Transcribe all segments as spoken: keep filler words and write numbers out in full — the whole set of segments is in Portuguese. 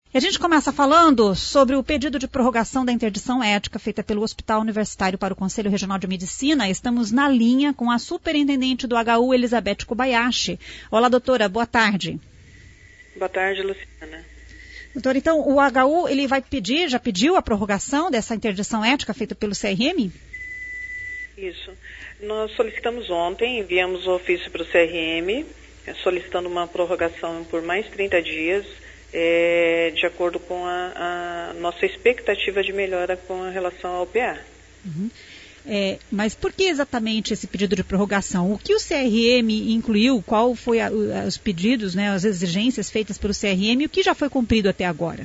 E a gente começa falando sobre o pedido de prorrogação da interdição ética feita pelo Hospital Universitário para o Conselho Regional de Medicina. Estamos na linha com a superintendente do H U, Elizabeth Kobayashi. Olá, doutora, boa tarde. Boa tarde, Luciana. Doutora, então o H U ele vai pedir, já pediu a prorrogação dessa interdição ética feita pelo C R M? Isso. Nós solicitamos ontem, enviamos o ofício para o C R M, solicitando uma prorrogação por mais trinta dias, É, de acordo com a, a nossa expectativa de melhora com relação ao P A. Uhum. É, mas por que exatamente esse pedido de prorrogação? O que o C R M incluiu? Qual foi a, os pedidos, né, as exigências feitas pelo C R M e o que já foi cumprido até agora?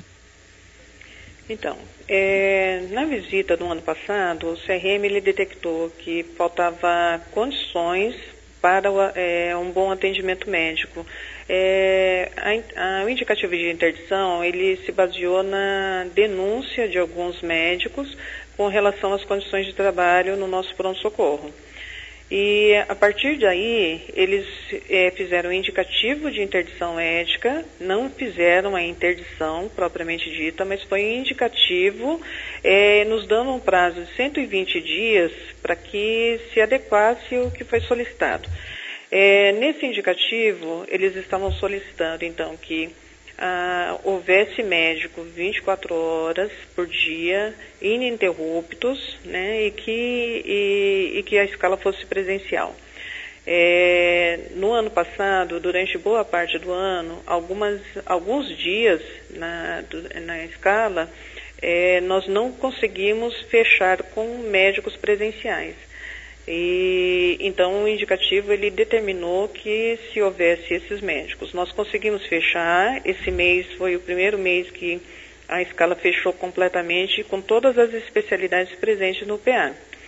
Então, é, na visita do ano passado, o C R M ele detectou que faltava condições para é, um bom atendimento médico. É, a, a, o indicativo de interdição, ele se baseou na denúncia de alguns médicos com relação às condições de trabalho no nosso pronto-socorro. E a partir daí, eles é, fizeram o indicativo de interdição ética, não fizeram a interdição propriamente dita, mas foi indicativo, é, nos dando um prazo de cento e vinte dias para que se adequasse o que foi solicitado. É, nesse indicativo, eles estavam solicitando, então, que ah, houvesse médico vinte e quatro horas por dia, ininterruptos, né, e que, e, e que a escala fosse presencial. É, no ano passado, durante boa parte do ano, algumas, alguns dias na, na escala, é, nós não conseguimos fechar com médicos presenciais. E então o indicativo ele determinou que se houvesse esses médicos, nós conseguimos fechar. Esse mês foi o primeiro mês que a escala fechou completamente com todas as especialidades presentes no P A.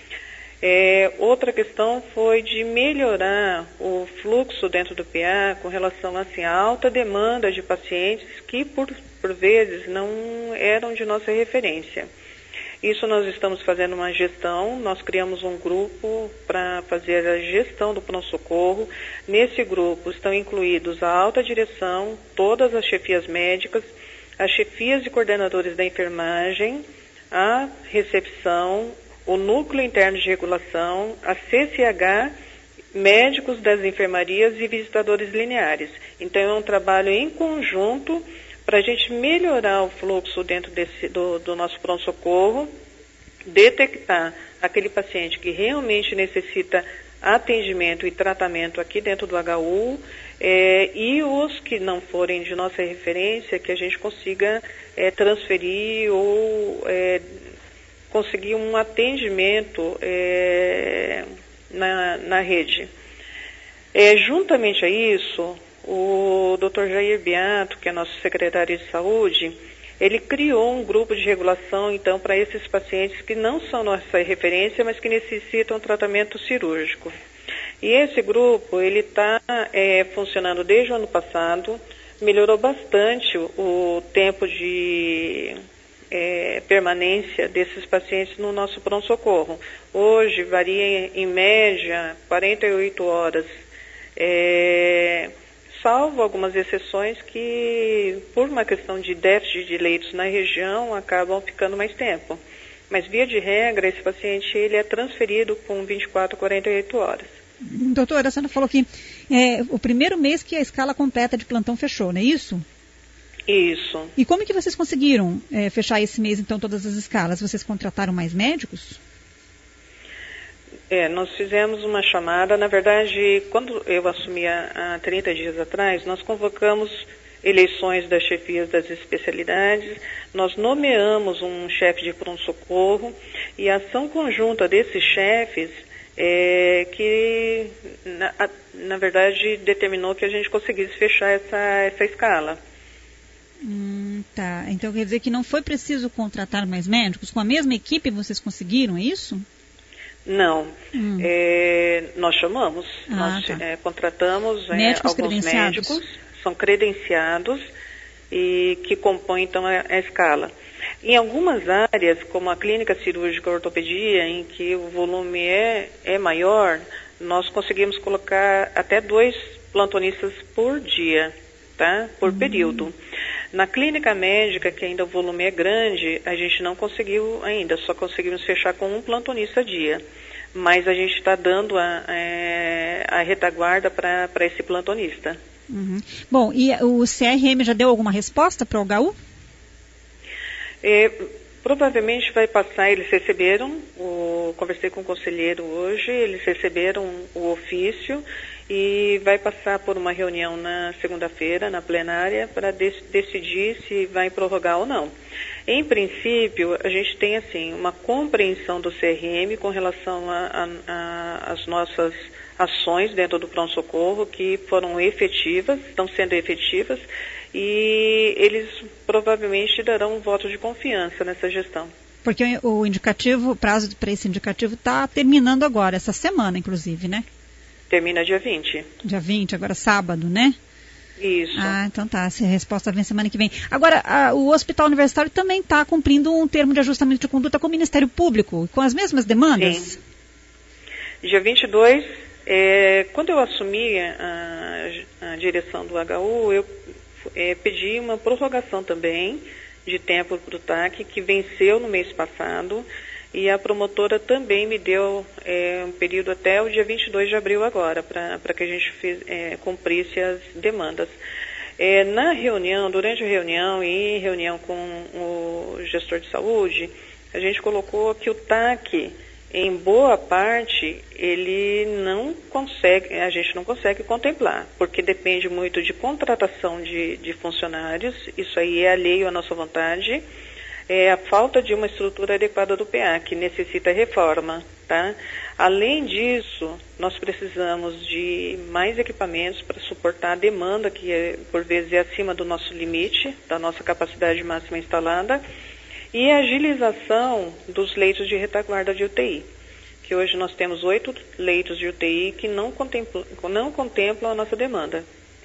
É, outra questão foi de melhorar o fluxo dentro do P A com relação assim, à alta demanda de pacientes que por, por vezes não eram de nossa referência. Isso nós estamos fazendo uma gestão, nós criamos um grupo para fazer a gestão do pronto-socorro. Nesse grupo estão incluídos a alta direção, todas as chefias médicas, as chefias e coordenadores da enfermagem, a recepção, o núcleo interno de regulação, a C C H, médicos das enfermarias e visitadores lineares. Então é um trabalho em conjunto para a gente melhorar o fluxo dentro desse, do, do nosso pronto-socorro, detectar aquele paciente que realmente necessita atendimento e tratamento aqui dentro do H U, é, e os que não forem de nossa referência, que a gente consiga é, transferir ou é, conseguir um atendimento é, na, na rede. É, juntamente a isso, o doutor Jair Beato, que é nosso secretário de saúde, ele criou um grupo de regulação, então, para esses pacientes que não são nossa referência, mas que necessitam tratamento cirúrgico. E esse grupo, ele está é, funcionando desde o ano passado, melhorou bastante o, o tempo de é, permanência desses pacientes no nosso pronto-socorro. Hoje, varia em, em média quarenta e oito horas, é, salvo algumas exceções que, por uma questão de déficit de leitos na região, acabam ficando mais tempo. Mas, via de regra, esse paciente ele é transferido com vinte e quatro, quarenta e oito horas. Doutora, a senhora falou que é o primeiro mês que a escala completa de plantão fechou, não é isso? Isso. E como que vocês conseguiram é, fechar esse mês, então, todas as escalas? Vocês contrataram mais médicos? É, nós fizemos uma chamada, na verdade, quando eu assumi há trinta dias atrás, nós convocamos eleições das chefias das especialidades, nós nomeamos um chefe de pronto-socorro e a ação conjunta desses chefes é, que, na, na verdade, determinou que a gente conseguisse fechar essa, essa escala. Hum, tá, então quer dizer que não foi preciso contratar mais médicos? Com a mesma equipe vocês conseguiram, é isso? Não, hum. é, nós chamamos, ah, nós tá. é, contratamos médicos é, alguns médicos, são credenciados e que compõem então a, a escala. Em algumas áreas, como a clínica cirúrgica ortopedia, em que o volume é, é maior, nós conseguimos colocar até dois plantonistas por dia, tá? Por hum. período. Na clínica médica, que ainda o volume é grande, a gente não conseguiu ainda, só conseguimos fechar com um plantonista a dia. Mas a gente está dando a, é, a retaguarda para esse plantonista. Uhum. Bom, e o C R M já deu alguma resposta para o H U? É, provavelmente vai passar, eles receberam, o, conversei com o conselheiro hoje, eles receberam o ofício e vai passar por uma reunião na segunda-feira, na plenária, para de, decidir se vai prorrogar ou não. Em princípio, a gente tem assim uma compreensão do C R M com relação às nossas ações dentro do pronto-socorro que foram efetivas, estão sendo efetivas, e eles provavelmente darão um voto de confiança nessa gestão. Porque o indicativo, o prazo para esse indicativo está terminando agora, essa semana, inclusive, né? Termina dia vinte. Dia vinte, agora sábado, né? Isso. Ah, então tá, essa resposta vem semana que vem. Agora, a, o Hospital Universitário também está cumprindo um termo de ajustamento de conduta com o Ministério Público, com as mesmas demandas? Sim. Dia vinte e dois, é, quando eu assumi a, a direção do H U, eu é, pedi uma prorrogação também de tempo para o T A C, que venceu no mês passado, e a promotora também me deu é, um período até o dia vinte e dois de abril agora, para que a gente fez, é, cumprisse as demandas. É, na reunião, durante a reunião e em reunião com o gestor de saúde, a gente colocou que o T A C, em boa parte, ele não consegue, a gente não consegue contemplar, porque depende muito de contratação de, de funcionários, isso aí é alheio à nossa vontade. É a falta de uma estrutura adequada do P A, que necessita reforma, tá? Além disso, nós precisamos de mais equipamentos para suportar a demanda, que é, por vezes é acima do nosso limite, da nossa capacidade máxima instalada, e a agilização dos leitos de retaguarda de U T I, que hoje nós temos oito leitos de U T I que não contemplam, não contemplam a nossa demanda.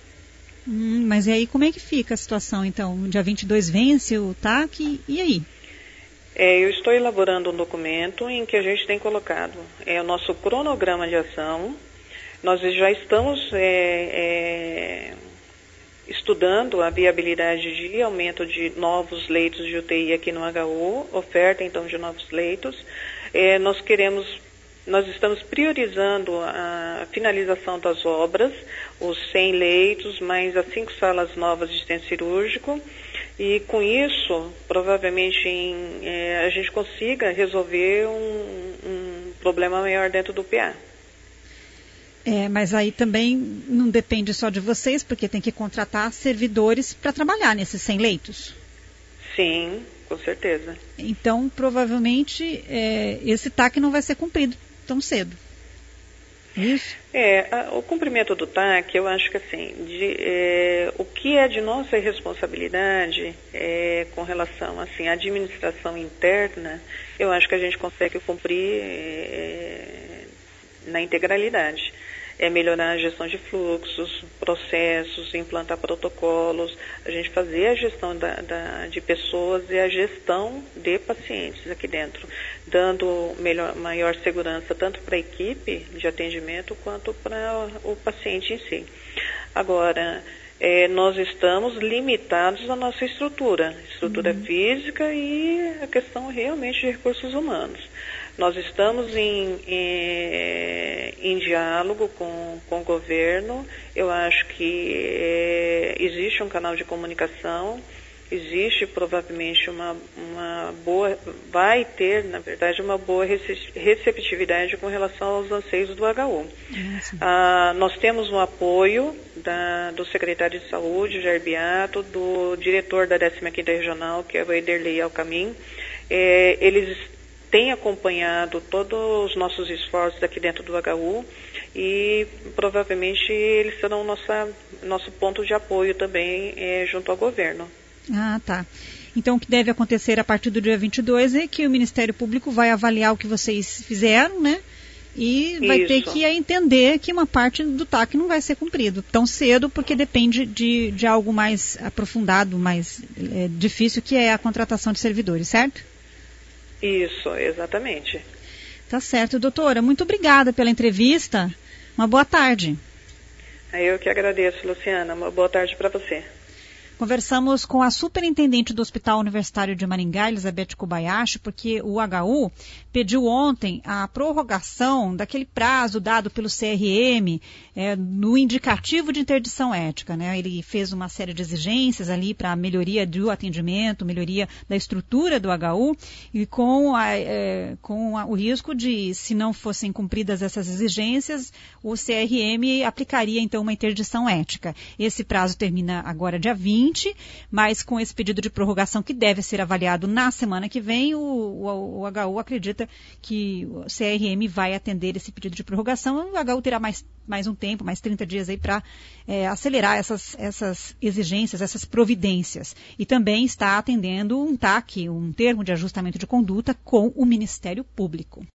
Hum, mas e aí como é que fica a situação, então? Dia vinte e dois vence o T A C, e aí? É, eu estou elaborando um documento em que a gente tem colocado é, o nosso cronograma de ação. Nós já estamos é, é, estudando a viabilidade de aumento de novos leitos de U T I aqui no H U, oferta então de novos leitos. É, nós queremos... Nós estamos priorizando a finalização das obras, os cem leitos, mais as cinco salas novas de centro cirúrgico, e com isso, provavelmente, em, é, a gente consiga resolver um, um problema maior dentro do P A. É, mas aí também não depende só de vocês, porque tem que contratar servidores para trabalhar nesses cem leitos. Sim, com certeza. Então, provavelmente, é, esse T A C não vai ser cumprido tão cedo. Isso? É, a, o cumprimento do T A C, eu acho que assim, de, é, o que é de nossa responsabilidade é, com relação assim, à administração interna, eu acho que a gente consegue cumprir é, na integralidade. É melhorar a gestão de fluxos, processos, implantar protocolos, a gente fazer a gestão da, da, de pessoas e a gestão de pacientes aqui dentro, dando melhor, maior segurança tanto para a equipe de atendimento quanto para o paciente em si. Agora, é, nós estamos limitados à nossa estrutura, estrutura uhum. física e a questão realmente de recursos humanos. Nós estamos em, em, em diálogo com, com o governo. Eu acho que é, existe um canal de comunicação, existe provavelmente uma, uma boa, vai ter, na verdade, uma boa receptividade com relação aos anseios do H U. Ah, nós temos um apoio da, do secretário de Saúde, Jair Beato, do diretor da décima quinta Regional, que é o Ederlei Alcamin. É, eles tem acompanhado todos os nossos esforços aqui dentro do H U e provavelmente eles serão nossa, nosso ponto de apoio também é, junto ao governo. Ah, tá. Então o que deve acontecer a partir do dia vinte e dois é que o Ministério Público vai avaliar o que vocês fizeram, né? E vai Isso. ter que entender que uma parte do T A C não vai ser cumprido tão cedo, porque depende de, de algo mais aprofundado, mais é, difícil, que é a contratação de servidores, certo? Isso, exatamente. Tá certo, doutora. Muito obrigada pela entrevista. Uma boa tarde. Eu que agradeço, Luciana. Uma boa tarde para você. Conversamos com a superintendente do Hospital Universitário de Maringá, Elizabeth Kobayashi, porque o H U pediu ontem a prorrogação daquele prazo dado pelo C R M é, no indicativo de interdição ética, né? Ele fez uma série de exigências ali para a melhoria do atendimento, melhoria da estrutura do H U e com, a, é, com a, o risco de, se não fossem cumpridas essas exigências, o C R M aplicaria então uma interdição ética. Esse prazo termina agora dia vinte, mas com esse pedido de prorrogação que deve ser avaliado na semana que vem, o, o, o H U acredita que o C R M vai atender esse pedido de prorrogação. O H U terá mais, mais um tempo, mais trinta dias aí para é, acelerar essas, essas exigências, essas providências. E também está atendendo um T A C, um termo de ajustamento de conduta, com o Ministério Público.